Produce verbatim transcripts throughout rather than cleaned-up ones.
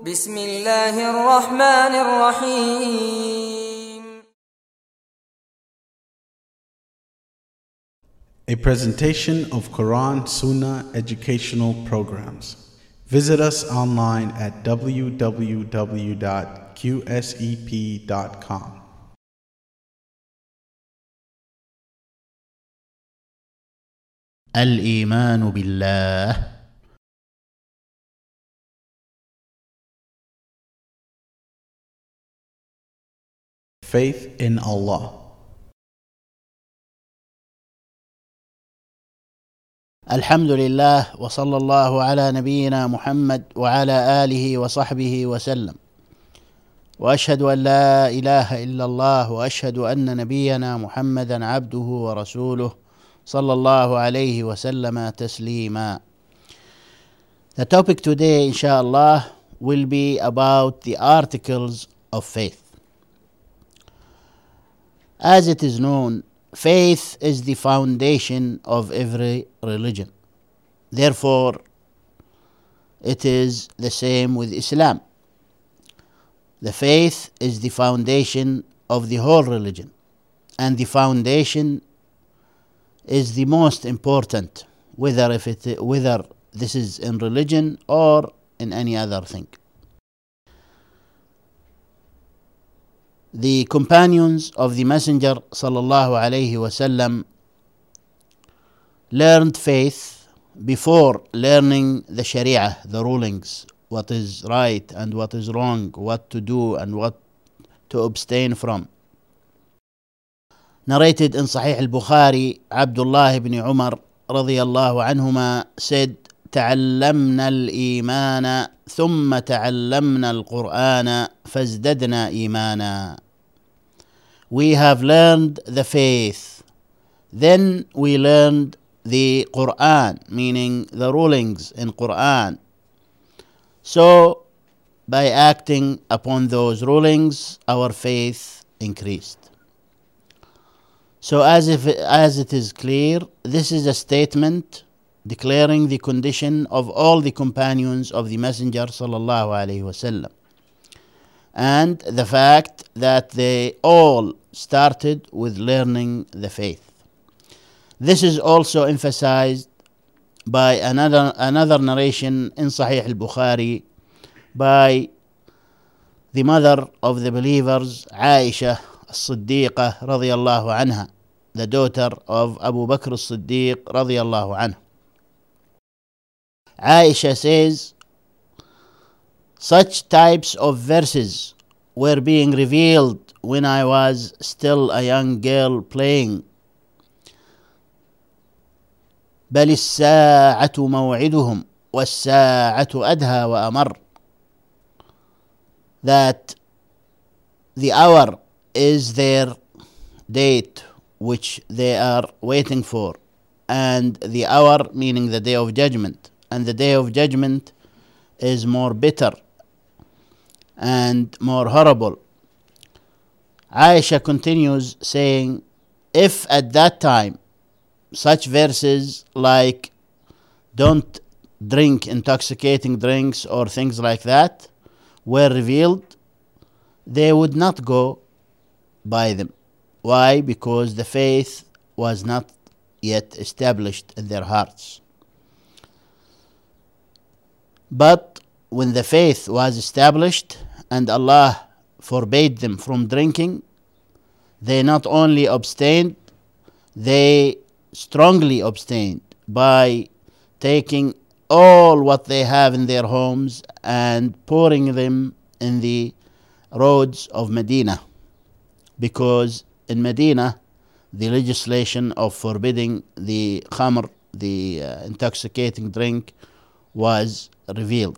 بسم الله الرحمن الرحيم. A presentation of Quran Sunnah educational programs. Visit us online at w w w dot q s e p dot com. الإيمان بالله Faith in Allah. الحمد لله وصلى الله على نبينا محمد وعلى آله وصحبه وسلم، وأشهد أن لا إله إلا الله وأشهد أن نبينا محمدا عبده ورسوله صلى الله عليه وسلم تسليما. The topic today, inshallah, will be about the articles of faith. As it is known, faith is the foundation of every religion. Therefore, it is the same with Islam. The faith is the foundation of the whole religion, and the foundation is the most important, whether if it whether this is in religion or in any other thing. The companions of the Messenger sallallahu alaihi wasallam learned faith before learning the Sharia, the rulings, what is right and what is wrong, what to do and what to abstain from. Narrated in Sahih al-Bukhari, Abdullah ibn Umar radiyallahu anhuma said, تعلمنا الإيمان ثم تعلمنا القرآن فازددنا إيمانا. We have learned the faith, then we learned the Quran, meaning the rulings in Quran. So by acting upon those rulings, our faith increased. So as if as it is clear, this is a statement declaring the condition of all the companions of the Messenger sallallahu alaihi wasallam, and the fact that they all started with learning the faith. This is also emphasized by another another narration in Sahih al-Bukhari by the mother of the believers, Aisha as-Siddiqah radiyallahu anha, the daughter of Abu Bakr as-Siddiq radiyallahu anhu. Aisha says, such types of verses were being revealed when I was still a young girl playing. بل الساعة موعدهم والساعة أدهى وأمر. That the hour is their date which they are waiting for, and the hour meaning the day of judgment, and the day of judgment is more bitter and more horrible. Aisha continues saying, if at that time such verses like don't drink intoxicating drinks or things like that were revealed, they would not go by them. Why? Because the faith was not yet established in their hearts. But when the faith was established and Allah forbade them from drinking, they not only abstained, they strongly abstained by taking all what they have in their homes and pouring them in the roads of Medina, because in Medina the legislation of forbidding the khamr, the uh, intoxicating drink, was revealed.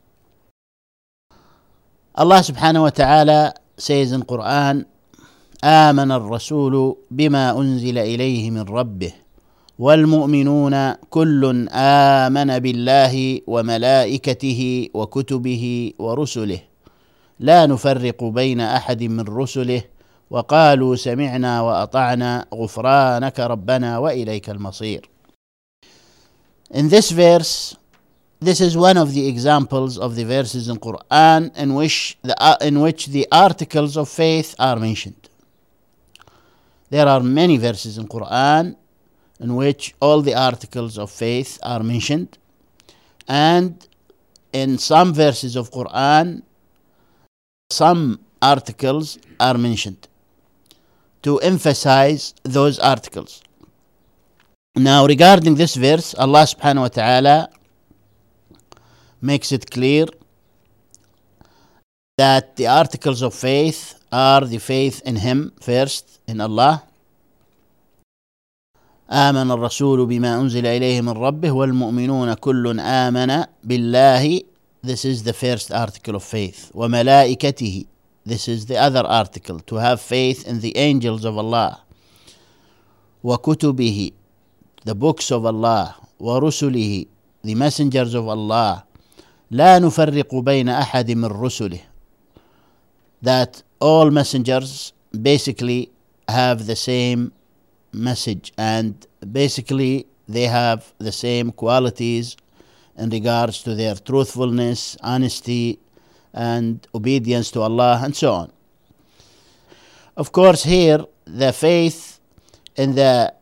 Allah subhanahu wa ta'ala says in Quran, آمن الرسول بما أنزل إليه من ربه والمؤمنون كل آمن بالله وملائكته وكتبه ورسله لا نفرق بين أحد من رسله وقالوا سمعنا وأطعنا غفرانك ربنا وإليك المصير. In this verse, this is one of the examples of the verses in Quran in which the uh, in which the articles of faith are mentioned. There are many verses in Quran in which all the articles of faith are mentioned, and in some verses of Quran, some articles are mentioned to emphasize those articles. Now, regarding this verse, Allah subhanahu wa ta'ala makes it clear that the articles of faith are the faith in Him first, in Allah. آمن الرسول بما أنزل إليه من ربه والمؤمنون كل آمن بالله. This is the first article of faith. وملائكته. This is the other article, to have faith in the angels of Allah. وكتبه, the books of Allah. ورسله, the messengers of Allah. لا نفرق بين أحد من رسله. That all messengers basically have the same message, and basically they have the same qualities in regards to their truthfulness, honesty, and obedience to Allah, and so on. Of course, here the faith in the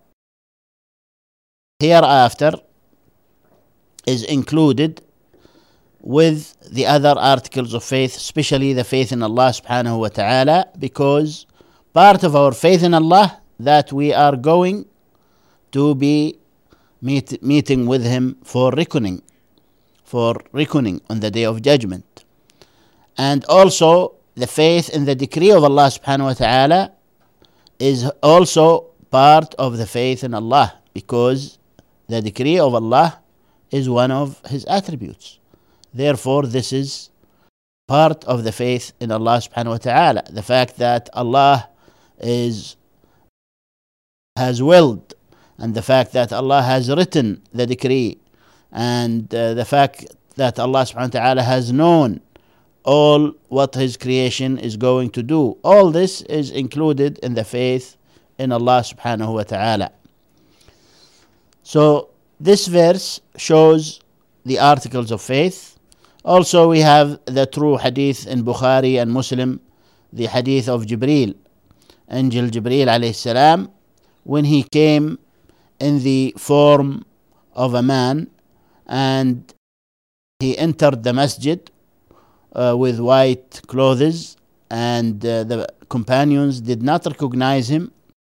hereafter is included with the other articles of faith, especially the faith in Allah subhanahu wa ta'ala, because part of our faith in Allah that we are going to be meet, meeting with Him for reckoning, for reckoning on the Day of Judgment. And also the faith in the decree of Allah subhanahu wa ta'ala is also part of the faith in Allah, because the decree of Allah is one of His attributes. Therefore, this is part of the faith in Allah subhanahu wa ta'ala. The fact that Allah is has willed, and the fact that Allah has written the decree, and uh, the fact that Allah subhanahu wa ta'ala has known all what His creation is going to do. All this is included in the faith in Allah subhanahu wa ta'ala. So this verse shows the articles of faith. Also, we have the true hadith in Bukhari and Muslim, the hadith of Jibreel, Angel Jibreel alayhi salam, when he came in the form of a man and he entered the masjid uh, with white clothes, and uh, the companions did not recognize him,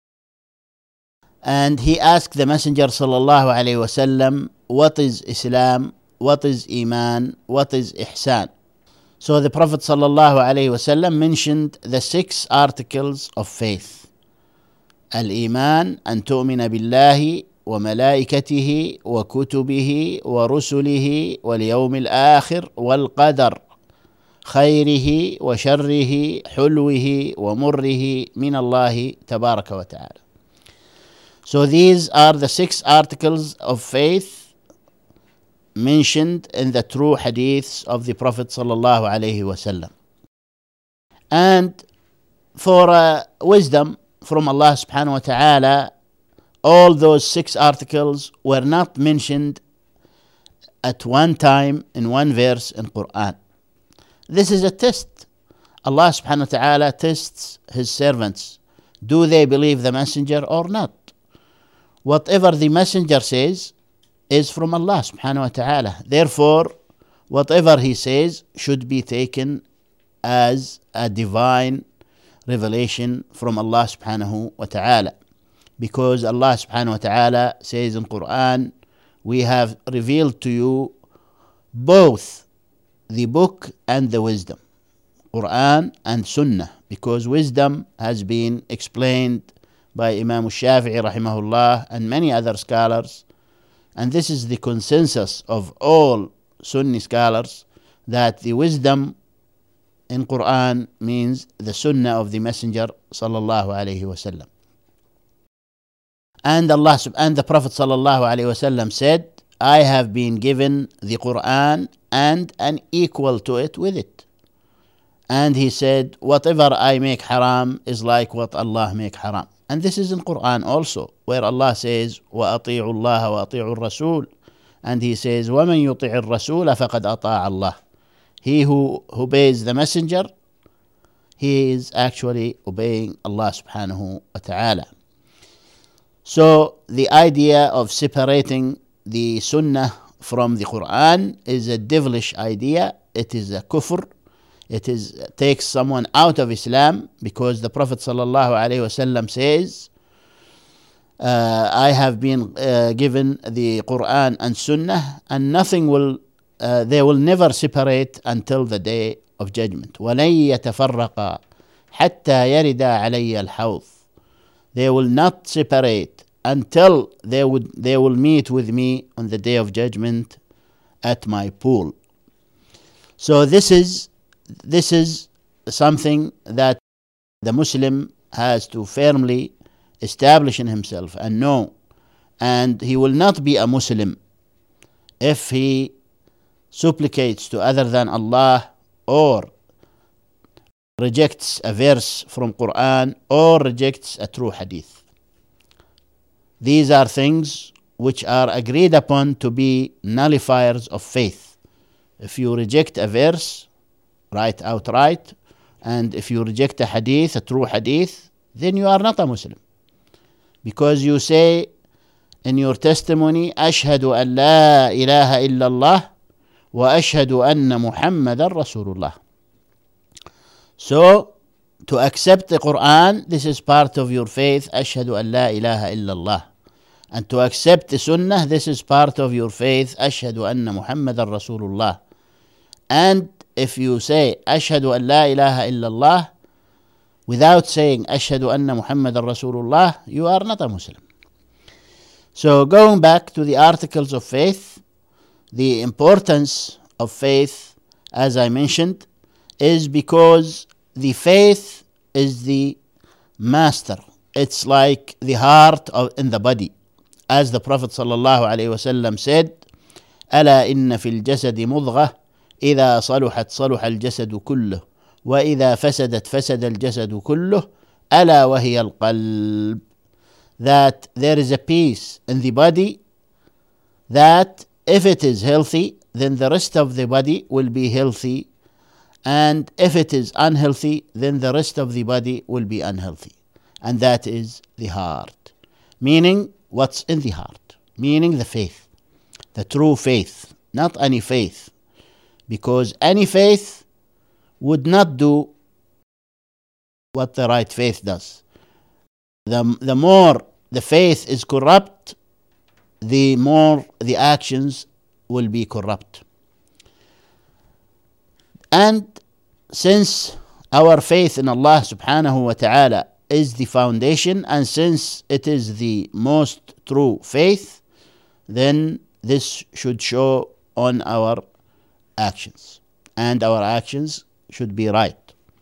and he asked the Messenger sallallahu alayhi wasallam, what is Islam, what is Iman, what is Ihsan? So the Prophet sallallahu alayhi wasallam mentioned the six articles of faith. الإيمان أن تؤمن بالله وملائكته وكتبه ورسله واليوم الآخر والقدر خيره وشره حلوه ومره من الله تبارك وتعالى. So these are the six articles of faith mentioned in the true hadiths of the Prophet sallallahu alaihi wasallam. And for uh, wisdom from Allah subhanahu wa ta'ala, all those six articles were not mentioned at one time in one verse in Quran. This is a test. Allah subhanahu wa ta'ala tests His servants. Do they believe the messenger or not? Whatever the messenger says is from Allah subhanahu wa ta'ala. Therefore, whatever he says should be taken as a divine revelation from Allah subhanahu wa ta'ala, because Allah subhanahu wa ta'ala says in Quran, we have revealed to you both the book and the wisdom, Quran and Sunnah, because wisdom has been explained by Imam al-Shafi'i rahimahullah and many other scholars, and this is the consensus of all Sunni scholars, that the wisdom in Quran means the Sunnah of the Messenger sallallahu alaihi wasallam. And Allah and the Prophet sallallahu alaihi wasallam said, I have been given the Quran and an equal to it with it. And he said, whatever I make haram is like what Allah make haram. And this is in Quran also, where Allah says, وَأَطِيعُوا اللَّهَ وَأَطِيعُوا الرَّسُولَ, And he says, وَمَنْ يُطِعِ الرَّسُولَ فَقَدْ أَطَاعَ اللَّهِ. He who obeys the messenger, he is actually obeying Allah subhanahu wa ta'ala. So the idea of separating the Sunnah from the Quran is a devilish idea. It is a kufr. It is takes someone out of Islam, because the Prophet sallallahu alaihi wasallam says, uh, I have been uh, given the Quran and Sunnah, and nothing will, uh, they will never separate until the day of judgment. وَلَن يَتَفَرَّقَا حَتَّى يَرِدَا عَلَيَّ الْحَوْضِ. They will not separate until they would they will meet with me on the day of judgment at my pool. So this is this is something that the Muslim has to firmly establish in himself and know, and he will not be a Muslim if he supplicates to other than Allah, or rejects a verse from Quran, or rejects a true hadith. These are things which are agreed upon to be nullifiers of faith. If you reject a verse right outright, and if you reject a hadith, a true hadith, then you are not a Muslim, because you say in your testimony, Ashhadu an la ilaha illallah wa ashhadu anna Muhammadan Rasulullah. So to accept the Quran, this is part of your faith, Ashhadu an la ilaha illallah. And to accept the Sunnah, this is part of your faith, Ashhadu anna Muhammadan Rasulullah. And if you say Ashhadu an la ilaha illallah without saying Ashhadu anna Muhammadan Rasulullah, you are not a Muslim. So going back to the articles of faith, the importance of faith, as I mentioned, is because the faith is the master. It's like the heart of, in the body. As the Prophet sallallahu alaihi wasallam said, ألا إن في الجسد مضغة إذا صلحت صلح الجسد كله وإذا فسدت فسد الجسد كله ألا وهي القلب. That there is a piece in the body that if it is healthy, then the rest of the body will be healthy, and if it is unhealthy, then the rest of the body will be unhealthy. And that is the heart, meaning what's in the heart, meaning the faith, the true faith, not any faith, because any faith would not do what the right faith does. The, the more the faith is corrupt, the more the actions will be corrupt. And since our faith in Allah subhanahu wa ta'ala is the foundation, and since it is the most true faith, then this should show on our actions, and our actions should be right.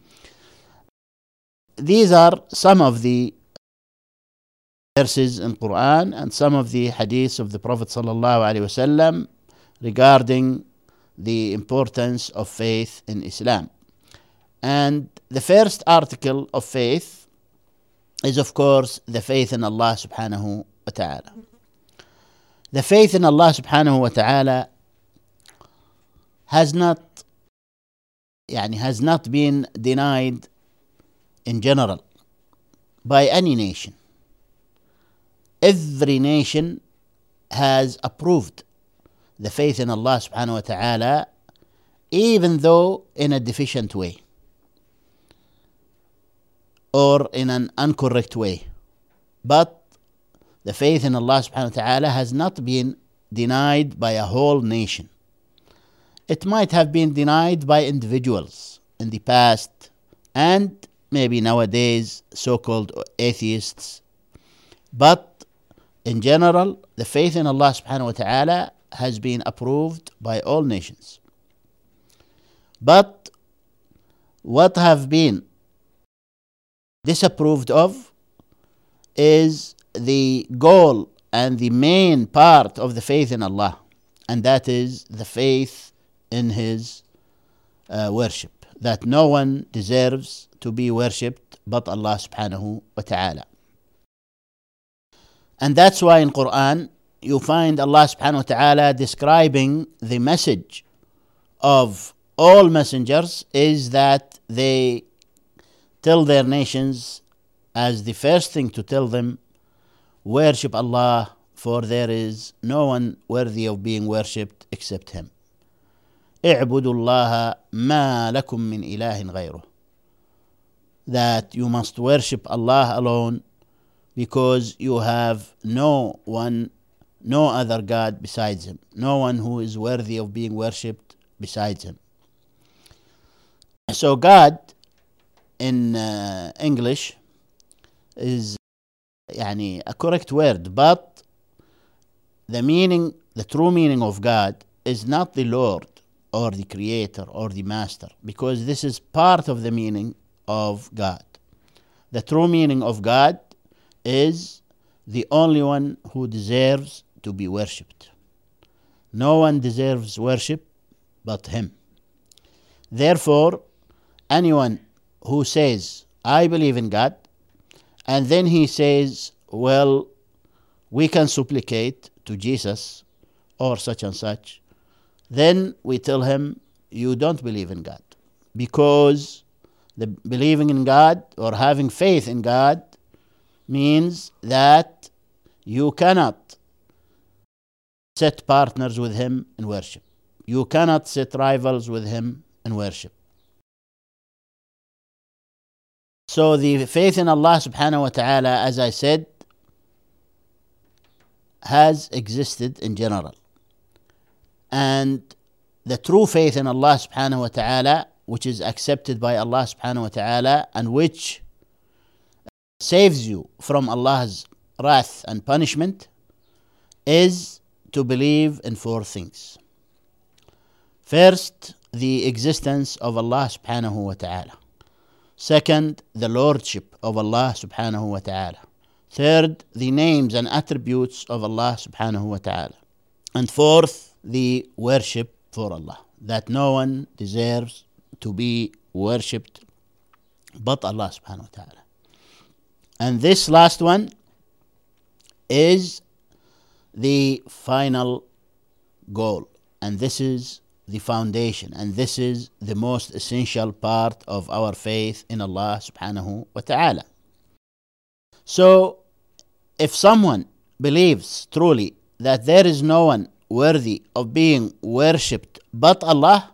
These are some of the verses in Quran and some of the hadiths of the Prophet sallallahu alaihi wasallam regarding the importance of faith in Islam. And the first article of faith is, of course, the faith in Allah subhanahu wa ta'ala. The faith in Allah subhanahu wa ta'ala has not يعني has not been denied in general by any nation. Every nation has approved the faith in Allah subhanahu wa ta'ala, even though in a deficient way or in an incorrect way. But the faith in Allah subhanahu wa ta'ala has not been denied by a whole nation. It might have been denied by individuals in the past, and maybe nowadays so-called atheists. But in general, the faith in Allah subhanahu wa ta'ala has been approved by all nations. But what have been disapproved of is the goal and the main part of the faith in Allah, and that is the faith in His uh, worship, that no one deserves to be worshipped but Allah subhanahu wa ta'ala. And that's why in Quran you find Allah subhanahu wa ta'ala describing the message of all messengers is that they tell their nations as the first thing to tell them, worship Allah, for there is no one worthy of being worshipped except Him. اعبدوا الله ما لكم من إله غيره. That you must worship Allah alone because you have no one, no other God besides Him, no one who is worthy of being worshipped besides Him. So God in uh, English is يعني a correct word, but the meaning, the true meaning of God is not the Lord or the Creator or the Master, because this is part of the meaning of God. The true meaning of God is the only one who deserves to be worshipped. No one deserves worship but Him. Therefore, anyone who says, I believe in God, and then he says, well, we can supplicate to Jesus or such and such, then we tell him, you don't believe in God. Because the believing in God or having faith in God means that you cannot set partners with Him in worship. You cannot set rivals with Him in worship. So the faith in Allah subhanahu wa ta'ala, as I said, has existed in general. And the true faith in Allah subhanahu wa ta'ala, which is accepted by Allah subhanahu wa ta'ala and which saves you from Allah's wrath and punishment, is to believe in four things. First, the existence of Allah subhanahu wa ta'ala. Second, the lordship of Allah subhanahu wa ta'ala. Third, the names and attributes of Allah subhanahu wa ta'ala. And fourth, the worship for Allah, that no one deserves to be worshipped but Allah subhanahu wa ta'ala. And this last one is the final goal, and this is the foundation, and this is the most essential part of our faith in Allah subhanahu wa ta'ala. So, if someone believes truly that there is no one worthy of being worshipped but Allah,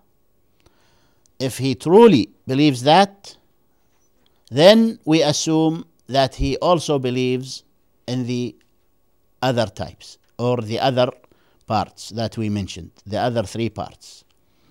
if he truly believes that, then we assume that he also believes in the other types or the other parts that we mentioned, the other three parts.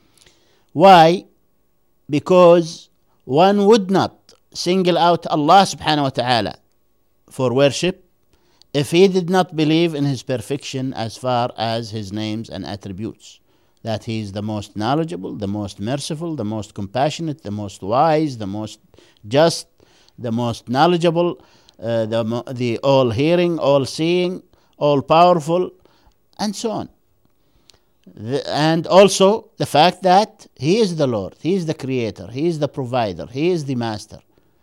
Why? Because one would not single out Allah subhanahu wa ta'ala for worship if he did not believe in His perfection as far as His names and attributes, that He is the most knowledgeable, the most merciful, the most compassionate, the most wise, the most just, the most knowledgeable, uh, the, the all-hearing, all-seeing, all-powerful, and so on. The, and also the fact that He is the Lord, He is the Creator, He is the Provider, He is the Master,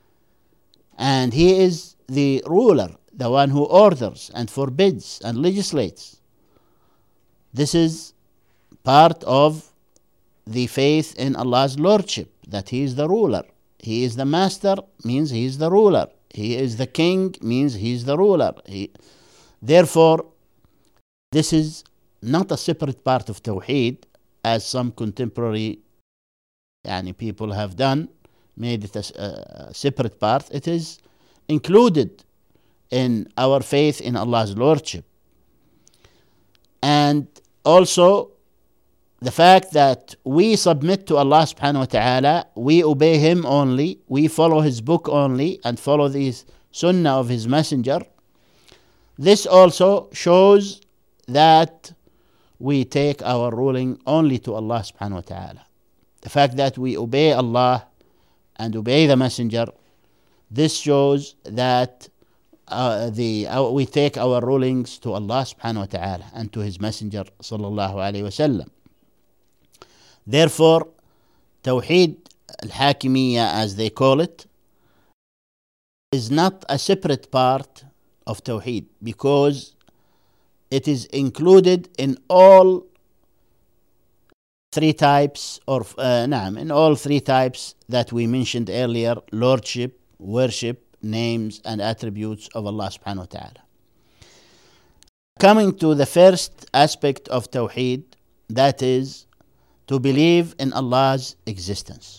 and He is the ruler, the one who orders and forbids and legislates. This is part of the faith in Allah's Lordship, that He is the ruler. He is the Master, means He is the ruler. He is the King, means He is the ruler. He, therefore, this is not a separate part of Tawheed, as some contemporary yani, people have done, made it a, a separate part. It is included in our faith in Allah's Lordship. And also the fact that we submit to Allah subhanahu wa ta'ala, we obey Him only, we follow His book only, and follow the sunnah of His messenger. This also shows that we take our ruling only to Allah subhanahu wa ta'ala. The fact that we obey Allah and obey the messenger, this shows that uh, the uh, we take our rulings to Allah subhanahu wa ta'ala and to His messenger sallallahu alayhi wa sallam. Therefore, Tawheed al-Hakimiyya, as they call it, is not a separate part of Tawheed, because it is included in all three types, or uh, نعم, in all three types that we mentioned earlier: lordship, worship, names and attributes of Allah subhanahu wa ta'ala. Coming to the first aspect of Tawheed, that is to believe in Allah's existence.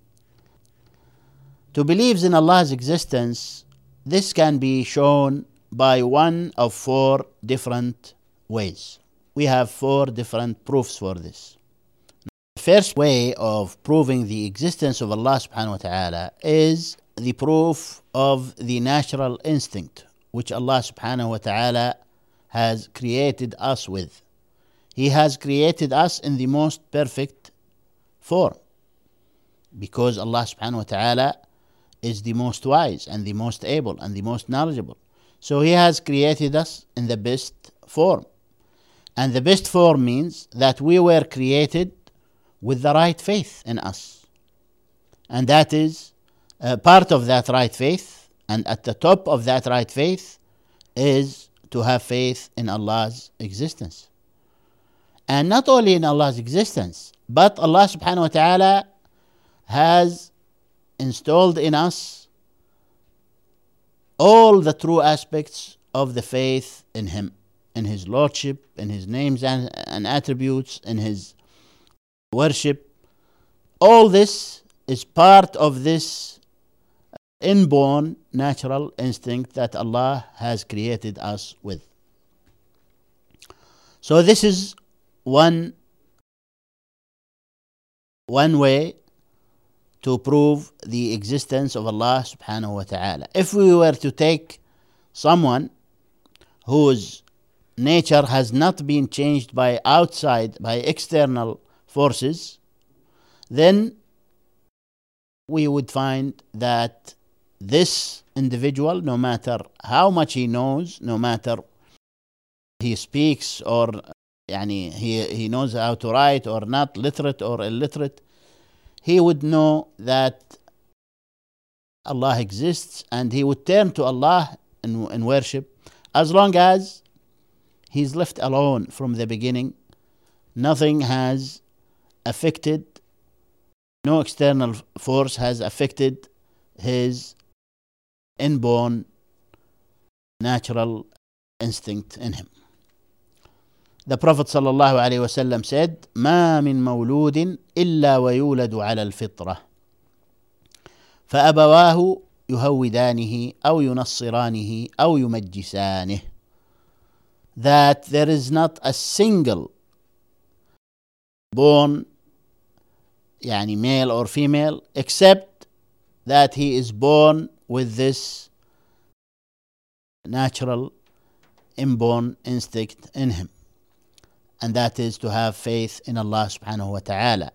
To believe in Allah's existence, this can be shown by one of four different ways. We have four different proofs for this. The first way of proving the existence of Allah subhanahu wa ta'ala is the proof of the natural instinct which Allah subhanahu wa ta'ala has created us with. He has created us in the most perfect form, because Allah subhanahu wa ta'ala is the most wise and the most able and the most knowledgeable. So He has created us in the best form. And the best form means that we were created with the right faith in us. And that is uh, part of that right faith, and at the top of that right faith is to have faith in Allah's existence. And not only in Allah's existence, but Allah subhanahu wa ta'ala has installed in us all the true aspects of the faith in Him, in His Lordship, in His names and, and attributes, in His worship. All this is part of this inborn natural instinct that Allah has created us with. So this is one one way to prove the existence of Allah subhanahu wa ta'ala. If we were to take someone whose nature has not been changed by outside, by external forces, then we would find that this individual, no matter how much he knows, no matter he speaks or يعني, he, he knows how to write or not, literate or illiterate, he would know that Allah exists, and he would turn to Allah in, in worship as long as he's left alone from the beginning. Nothing has affected, no external force has affected his inborn natural instinct in him. The Prophet sallallahu alaihi wasallam said, "ما من مولود إلا ويولد على الفطرة فأبواه يهودانه أو ينصرانه أو يمجسانه." That there is not a single born, يعني male or female, except that he is born with this natural inborn instinct in him, and that is to have faith in Allah subhanahu wa ta'ala.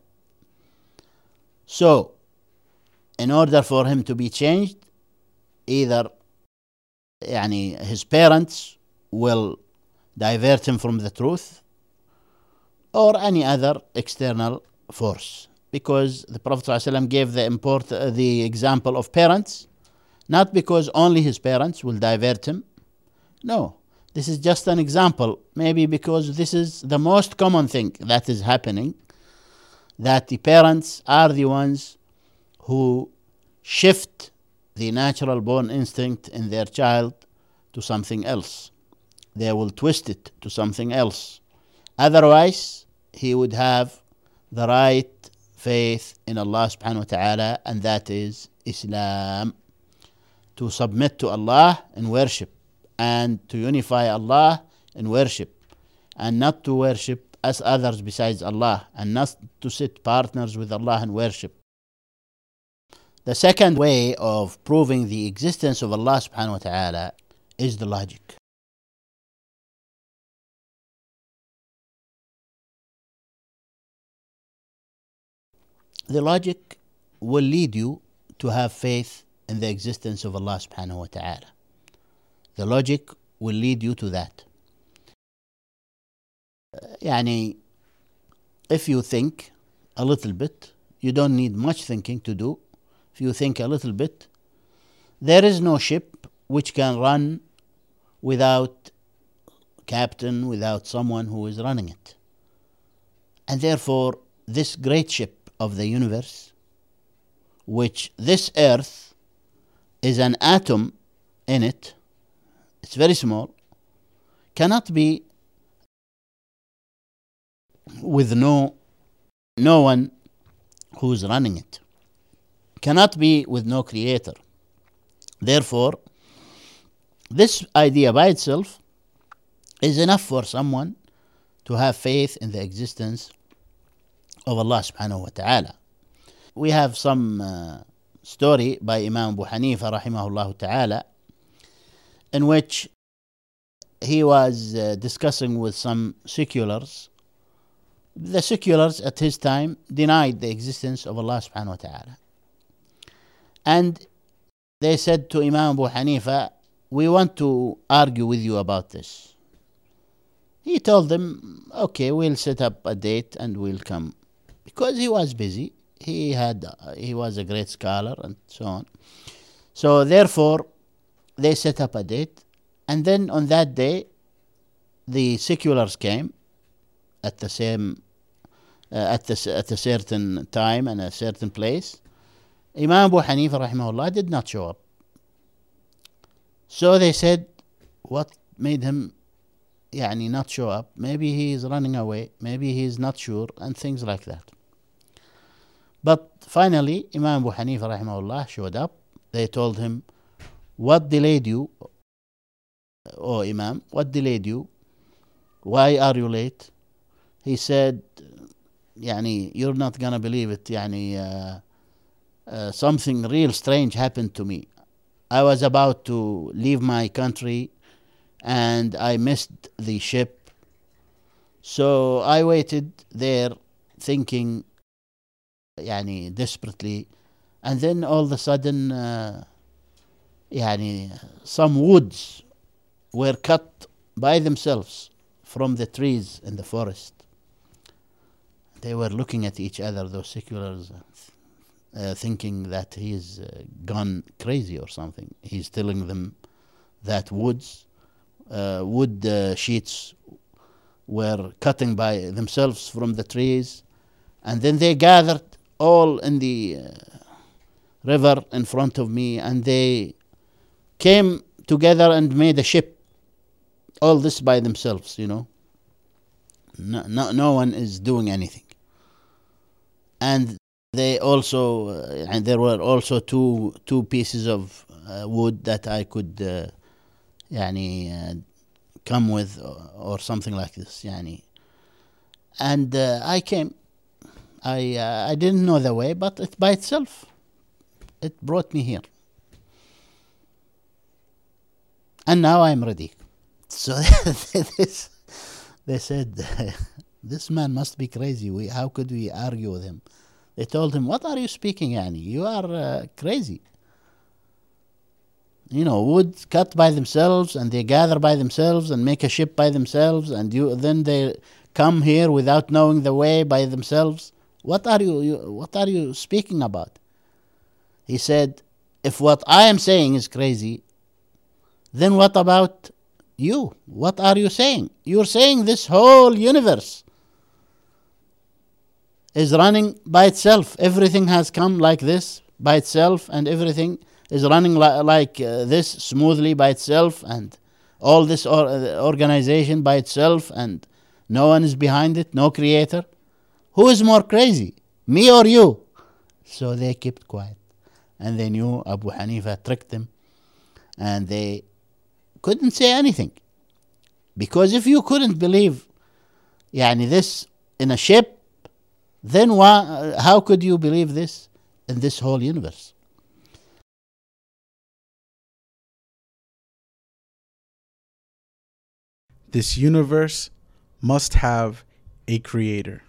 So, in order for him to be changed, either يعني, his parents will divert him from the truth, or any other external force. Because the Prophet ﷺ gave the import, uh, the example of parents, not because only his parents will divert him. No, this is just an example. Maybe because this is the most common thing that is happening, that the parents are the ones who shift the natural born instinct in their child to something else. They will twist it to something else. Otherwise, he would have the right faith in Allah subhanahu wa ta'ala, and that is Islam. To submit to Allah in worship, and to unify Allah in worship, and not to worship as others besides Allah, and not to sit partners with Allah in worship. The second way of proving the existence of Allah subhanahu wa ta'ala is the logic. The logic will lead you to have faith in the existence of Allah subhanahu wa ta'ala. The logic will lead you to that. يعني, if you think a little bit, you don't need much thinking to do. If you think a little bit, there is no ship which can run without captain, without someone who is running it. And therefore, this great ship of the universe, which this earth is an atom in it, it's very small, cannot be with no no one who's running it, cannot be with no creator. Therefore, this idea by itself is enough for someone to have faith in the existence of Allah subhanahu wa ta'ala. We have some uh, story by Imam Abu Hanifa rahimahullah ta'ala, in which he was uh, discussing with some seculars. The seculars at his time denied the existence of Allah subhanahu wa ta'ala. And they said to Imam Abu Hanifa, we want to argue with you about this. He told them, okay, we'll set up a date and we'll come. Because he was busy, he had, uh, he was a great scholar and so on. So therefore, they set up a date, and then on that day, the seculars came at the same, uh, at the at a certain time and a certain place. Imam Abu Hanifa rahimahullah did not show up. So they said, what made him يعني not show up? Maybe he is running away, maybe he is not sure, and things like that. But finally, Imam Abu Hanifa rahimahullah showed up. They told him, what delayed you, O Imam? What delayed you? Why are you late? He said, يعني, you're not going to believe it. يعني, uh, uh, something real strange happened to me. I was about to leave my country and I missed the ship. So I waited there thinking, يعني, desperately. And then all of a sudden, uh, يعني, some woods were cut by themselves from the trees in the forest. They were looking at each other, those seculars, uh, thinking that he is uh, gone crazy or something. He's telling them that woods, uh, wood uh, sheets were cutting by themselves from the trees, and then they gathered all in the uh, river in front of me, and they came together and made a ship. All this by themselves, you know. No, no, no one is doing anything. And they also, uh, and there were also two two pieces of uh, wood that I could, uh, يعني, uh, come with, or, or something like this, يعني. And uh, I came. I uh, I didn't know the way, but it by itself, it brought me here. And now I'm ready. So this, they said, this man must be crazy. We, how could we argue with him? They told him, what are you speaking, Yani? You are uh, crazy. You know, wood cut by themselves, and they gather by themselves and make a ship by themselves, and you then they come here without knowing the way by themselves. What are you, you what are you speaking about? He said, if what I am saying is crazy, then what about you? What are you saying? You're saying this whole universe is running by itself. Everything has come like this by itself, and everything is running li- like uh, this smoothly by itself, and all this or- uh, organization by itself, and no one is behind it, no creator. Who is more crazy, me or you? So they kept quiet, and they knew Abu Hanifa tricked them, and they couldn't say anything. Because if you couldn't believe يعني, this in a ship, then why, how could you believe this in this whole universe? This universe must have a creator.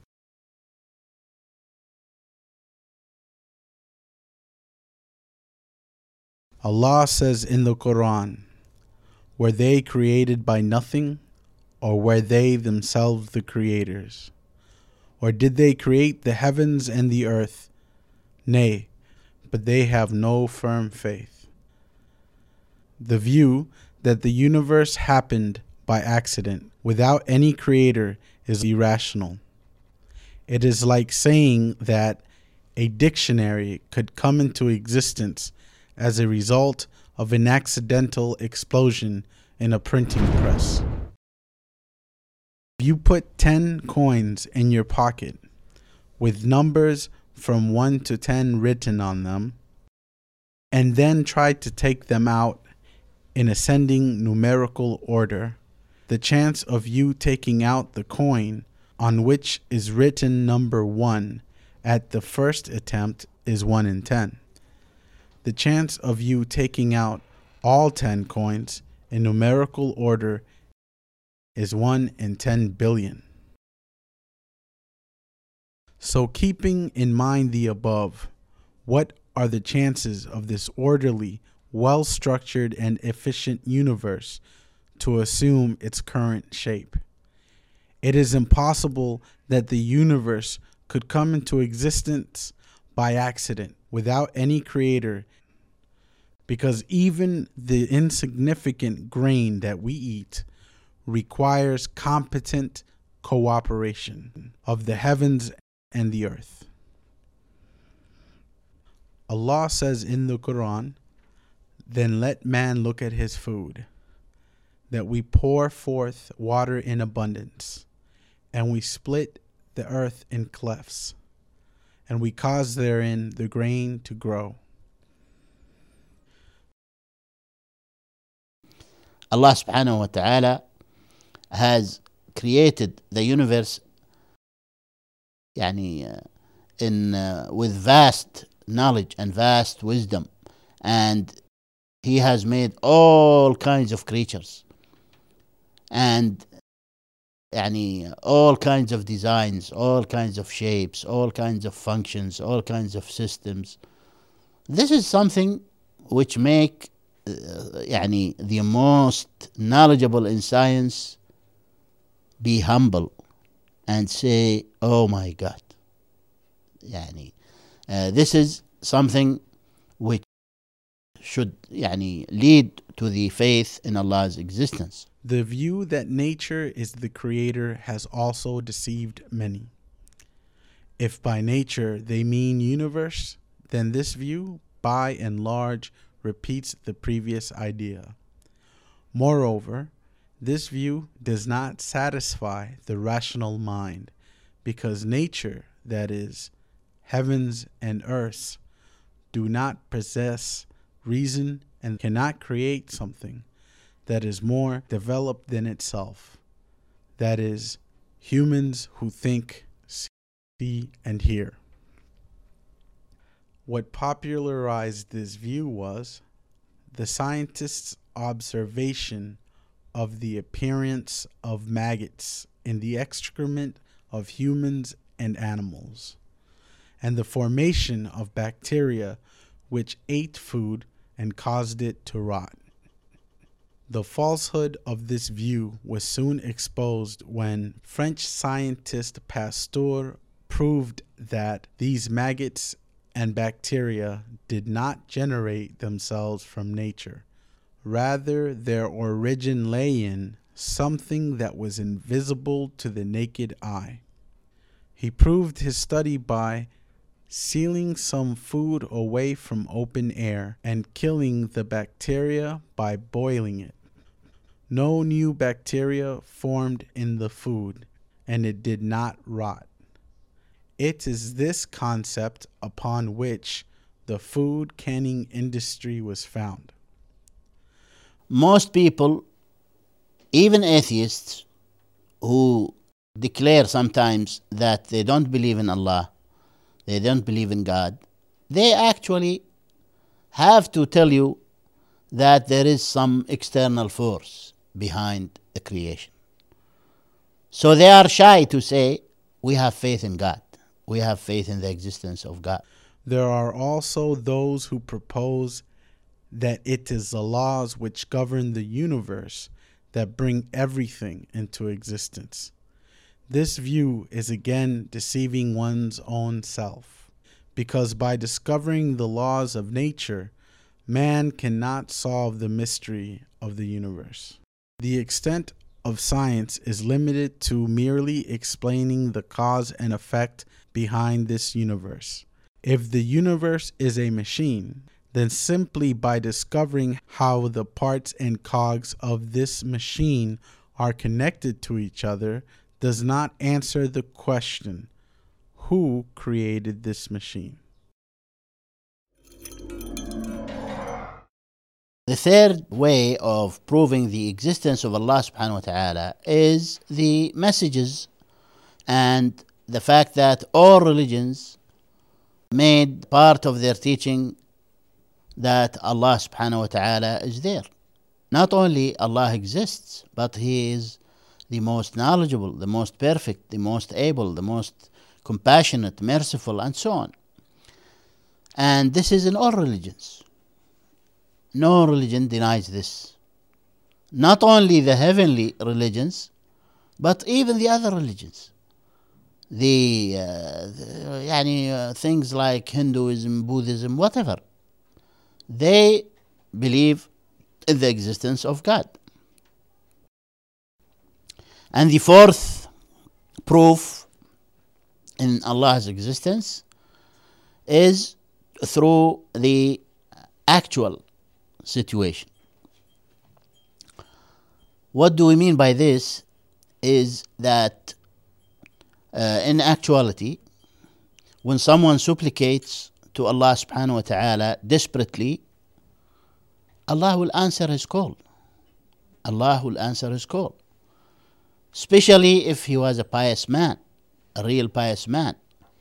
Allah says in the Quran, were they created by nothing, or were they themselves the creators? Or did they create the heavens and the earth? Nay, but they have no firm faith. The view that the universe happened by accident without any creator is irrational. It is like saying that a dictionary could come into existence as a result of an accidental explosion in a printing press. If you put ten coins in your pocket with numbers from one to ten written on them, and then try to take them out in ascending numerical order, the chance of you taking out the coin on which is written number one at the first attempt is one in ten. The chance of you taking out all ten coins in numerical order is one in ten billion. So keeping in mind the above, what are the chances of this orderly, well-structured and efficient universe to assume its current shape? It is impossible that the universe could come into existence by accident without any creator, because even the insignificant grain that we eat requires competent cooperation of the heavens and the earth. Allah says in the Quran, "Then let man look at his food, that we pour forth water in abundance, and we split the earth in clefts, and we cause therein the grain to grow." Allah subhanahu wa ta'ala has created the universe يعني, uh, in uh, with vast knowledge and vast wisdom, and He has made all kinds of creatures and يعني, all kinds of designs, all kinds of shapes, all kinds of functions, all kinds of systems. This is something which make uh, يعني, the most knowledgeable in science be humble and say, oh my God. يعني, uh, this is something which should يعني, lead to the faith in Allah's existence. The view that nature is the creator has also deceived many. If by nature they mean universe, then this view, by and large, repeats the previous idea. Moreover, this view does not satisfy the rational mind, because nature, that is, heavens and earth, do not possess reason and cannot create something that is more developed than itself, that is, humans who think, see, and hear. What popularized this view was the scientists' observation of the appearance of maggots in the excrement of humans and animals, and the formation of bacteria which ate food and caused it to rot. The falsehood of this view was soon exposed when French scientist Pasteur proved that these maggots and bacteria did not generate themselves from nature. Rather, their origin lay in something that was invisible to the naked eye. He proved his study by sealing some food away from open air and killing the bacteria by boiling it. No new bacteria formed in the food, and it did not rot. It is this concept upon which the food canning industry was found. Most people, even atheists, who declare sometimes that they don't believe in Allah, they don't believe in God, they actually have to tell you that there is some external force behind the creation. So they are shy to say, we have faith in God. We have faith in the existence of God. There are also those who propose that it is the laws which govern the universe that bring everything into existence. This view is again deceiving one's own self, because by discovering the laws of nature, man cannot solve the mystery of the universe. The extent of science is limited to merely explaining the cause and effect behind this universe. If the universe is a machine, then simply by discovering how the parts and cogs of this machine are connected to each other does not answer the question, who created this machine? The third way of proving the existence of Allah subhanahu wa ta'ala is the messages and the fact that all religions made part of their teaching that Allah subhanahu wa ta'ala is there. Not only Allah exists, but He is the most knowledgeable, the most perfect, the most able, the most compassionate, merciful, and so on. And this is in all religions. No religion denies this. Not only the heavenly religions, but even the other religions. The, uh, the yani, uh, things like Hinduism, Buddhism, whatever. They believe in the existence of God. And the fourth proof in Allah's existence is through the actual situation. What do we mean by this is that uh, in actuality, when someone supplicates to Allah subhanahu wa ta'ala desperately, Allah will answer his call. Allah will answer his call. Especially if he was a pious man, a real pious man.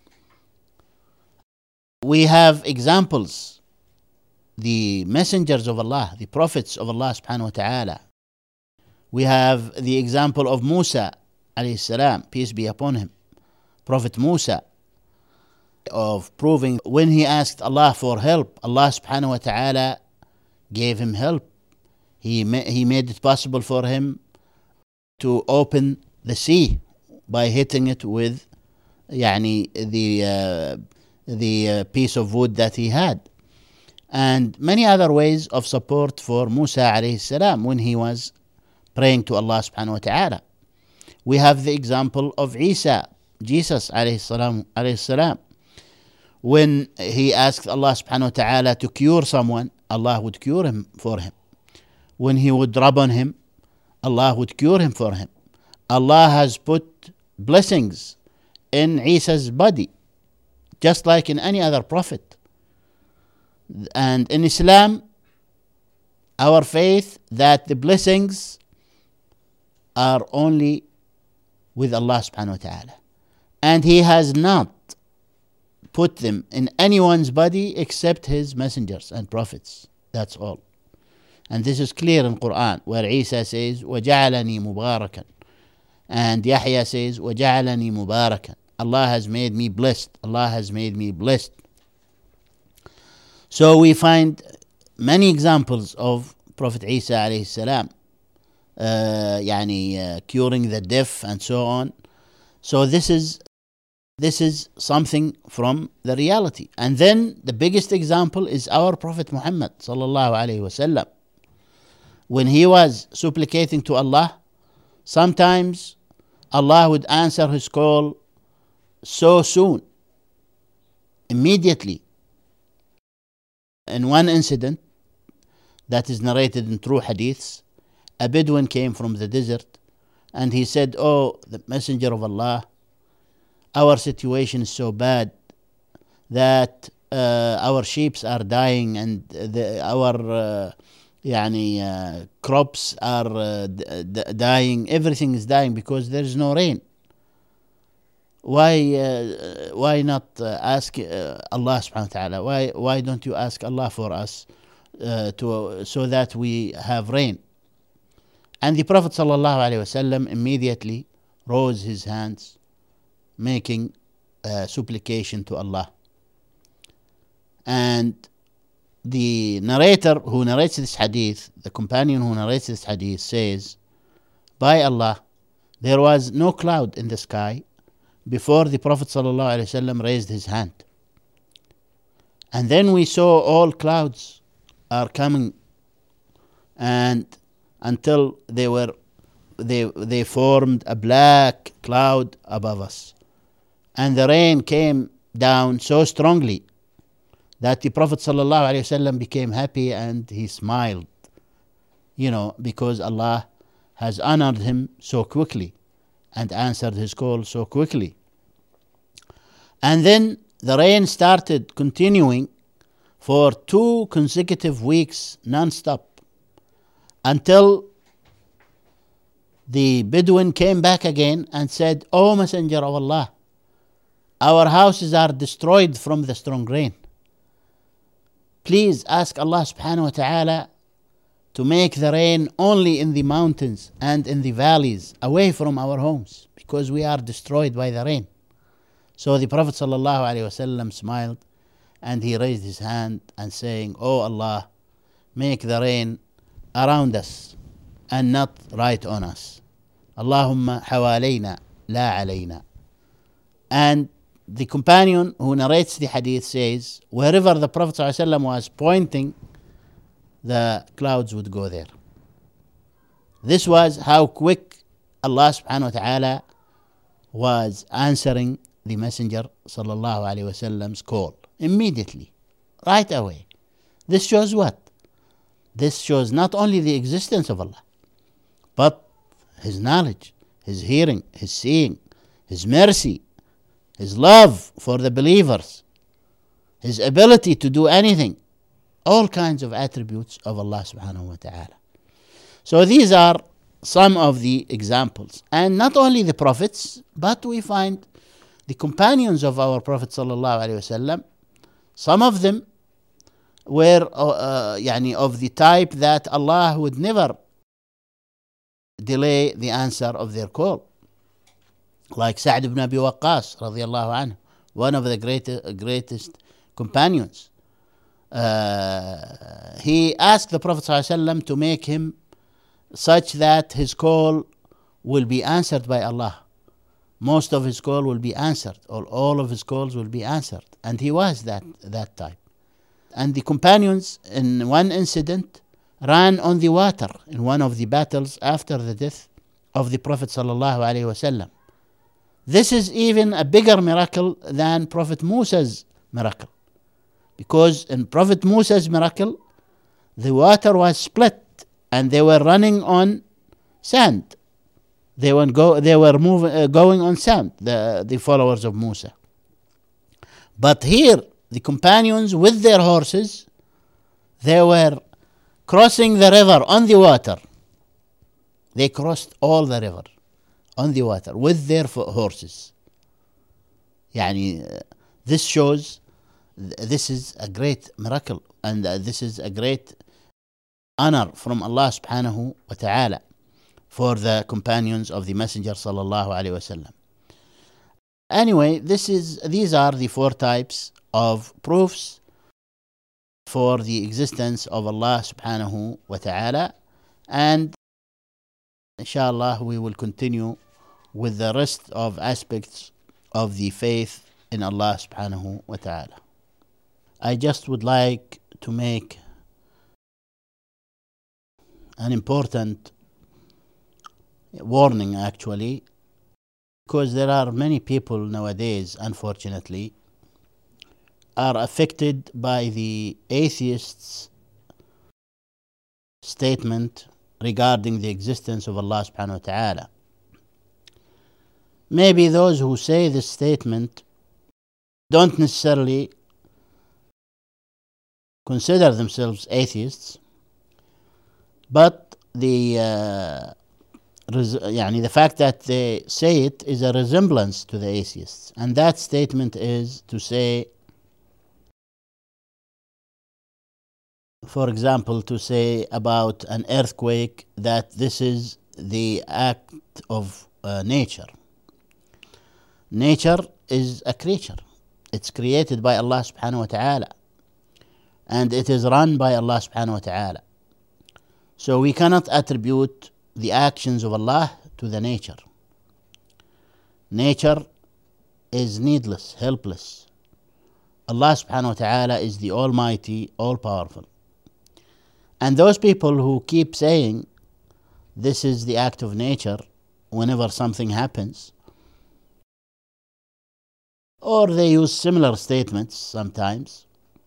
We have examples. The messengers of Allah, the prophets of Allah subhanahu wa ta'ala. We have the example of Musa alayhi salam, peace be upon him. Prophet Musa, of proving when he asked Allah for help, Allah subhanahu wa ta'ala gave him help. He, ma- he made it possible for him to open the sea by hitting it with يعني, the, uh, the uh, piece of wood that he had. And many other ways of support for Musa alayhi salam when he was praying to Allah subhanahu wa ta'ala. We have the example of Isa, Jesus alayhi salam, alayhi salam. When he asked Allah subhanahu wa ta'ala to cure someone, Allah would cure him for him. When he would rub on him, Allah would cure him for him. Allah has put blessings in Isa's body, just like in any other prophet. And in Islam, our faith that the blessings are only with Allah subhanahu wa ta'ala. And He has not put them in anyone's body except His messengers and prophets. That's all. And this is clear in Quran, where Isa says, وَجَعَلَنِي مُبَارَكًا. And Yahya says, وَجَعَلَنِي مُبَارَكًا. Allah has made me blessed. Allah has made me blessed. So we find many examples of Prophet Isa alayhi salam, uh, yani, uh, curing the deaf and so on. So this is this is something from the reality. And then the biggest example is our Prophet Muhammad sallallahu alayhi wasallam. When he was supplicating to Allah, sometimes Allah would answer his call so soon, immediately. In one incident that is narrated in true hadiths, a Bedouin came from the desert and he said, "Oh, the Messenger of Allah, our situation is so bad that uh, our sheep are dying and the, our uh, yani, uh, crops are uh, d- d- dying, everything is dying because there is no rain. Why uh, why not uh, ask uh, Allah subhanahu wa ta'ala? Why why don't you ask Allah for us uh, to so that we have rain?" And the Prophet sallallahu alaihi wasallam immediately rose his hands, making uh, supplication to Allah. And the narrator who narrates this hadith, the companion who narrates this hadith, says, "By Allah, there was no cloud in the sky before the Prophet ﷺ raised his hand. And then we saw all clouds are coming and until they were they, they formed a black cloud above us. And the rain came down so strongly that the Prophet ﷺ became happy and he smiled, you know, because Allah has honored him so quickly and answered his call so quickly. And then the rain started continuing for two consecutive weeks non-stop until the Bedouin came back again and said, "O Messenger of Allah, our houses are destroyed from the strong rain. Please ask Allah subhanahu wa ta'ala to make the rain only in the mountains and in the valleys away from our homes, because we are destroyed by the rain." So the Prophet sallallahu alaihi wasallam smiled and he raised his hand and saying, "Oh Allah, make the rain around us and not right on us. Allahumma hawalayna la alayna." And the companion who narrates the hadith says, wherever the Prophet ﷺ was pointing, the clouds would go there. This was how quick Allah subhanahu wa ta'ala was answering the Messenger sallallahu alayhi wasallam's call. Immediately, right away. This shows what? This shows not only the existence of Allah, but His knowledge, His hearing, His seeing, His mercy, His love for the believers, His ability to do anything, all kinds of attributes of Allah subhanahu wa ta'ala. So these are some of the examples. And not only the prophets, but we find the companions of our Prophet sallallahu alaihi wasallam, some of them were uh, yani of the type that Allah would never delay the answer of their call. Like Sa'd ibn Abi Waqqas radiallahu anhu, one of the greatest, greatest companions. Uh, he asked the Prophet ﷺ to make him such that his call will be answered by Allah. Most of his call will be answered, or all of his calls will be answered. And he was that, that type. And the companions in one incident ran on the water in one of the battles after the death of the Prophet sallallahu alaihi wasallam. This is even a bigger miracle than Prophet Musa's miracle, because in Prophet Musa's miracle, the water was split and they were running on sand. They were go. They were moving, uh, going on sand. The the followers of Musa. But here, the companions with their horses, they were crossing the river on the water. They crossed all the river on the water with their horses. Yani, uh, this shows th- this is a great miracle, and uh, this is a great honor from Allah subhanahu wa ta'ala for the companions of the Messenger sallallahu alaihi wasallam. Anyway, this is these are the four types of proofs for the existence of Allah subhanahu wa ta'ala, and inshallah we will continue with the rest of aspects of the faith in Allah subhanahu wa ta'ala. I just would like to make an important warning, actually, because there are many people nowadays, unfortunately, are affected by the atheists' statement regarding the existence of Allah subhanahu wa ta'ala. Maybe those who say this statement don't necessarily consider themselves atheists, but the uh, res- يعني the fact that they say it is a resemblance to the atheists, and that statement is to say, for example, to say about an earthquake that this is the act of uh, nature. Nature is a creature. It's created by Allah subhanahu wa ta'ala, and it is run by Allah subhanahu wa ta'ala. So we cannot attribute the actions of Allah to the nature. Nature is needless, helpless. Allah subhanahu wa ta'ala is the Almighty, all-powerful. And those people who keep saying this is the act of nature whenever something happens. Or they use similar statements sometimes.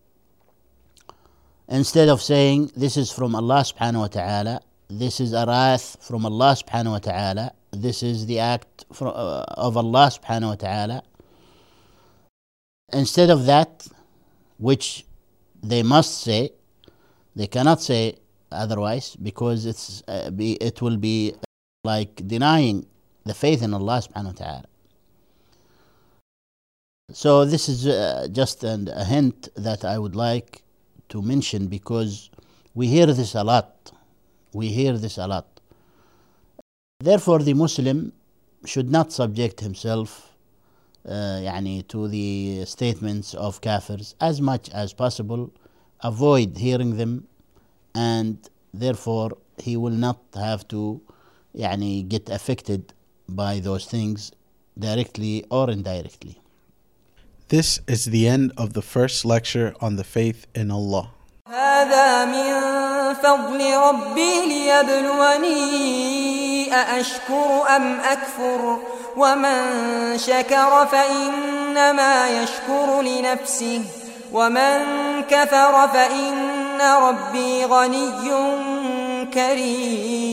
Instead of saying this is from Allah subhanahu wa ta'ala, this is a wrath from Allah subhanahu wa ta'ala, this is the act of Allah subhanahu wa ta'ala. Instead of that, which they must say, they cannot say otherwise, because it's uh, be, it will be like denying the faith in Allah subhanahu wa ta'ala. So this is uh, just an, a hint that I would like to mention, because we hear this a lot. We hear this a lot. Therefore, the Muslim should not subject himself uh, يعني, to the statements of kafirs as much as possible. Avoid hearing them, and therefore he will not have to يعني, get affected by those things directly or indirectly. This is the end of the first lecture on the faith in Allah. هذا من فضل ربي ليبلوني أأشكر أم أكفر ومن شكر فإنما يشكر لنفسه ومن كفر فإن ربي غني كريم.